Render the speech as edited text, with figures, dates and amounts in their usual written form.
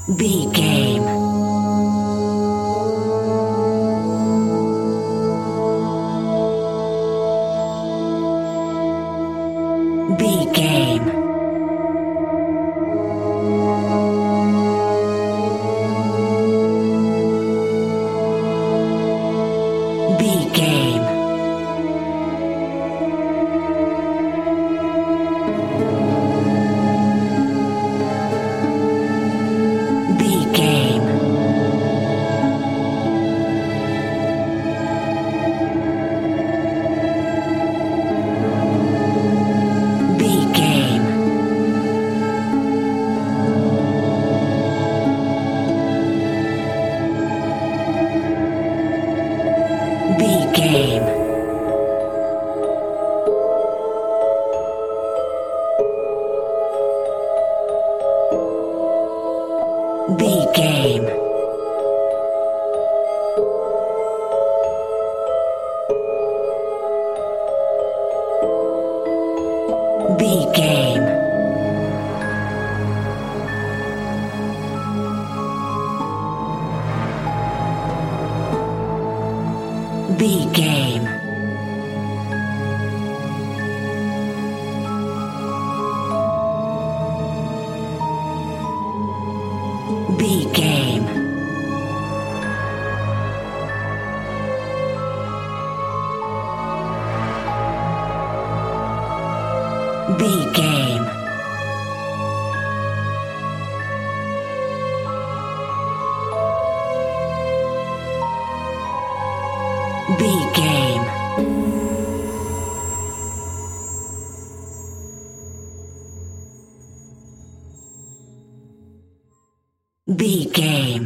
B game. B game. B game. B game. B game. B game. B game. B game. B game. B game. B game. B game. B game.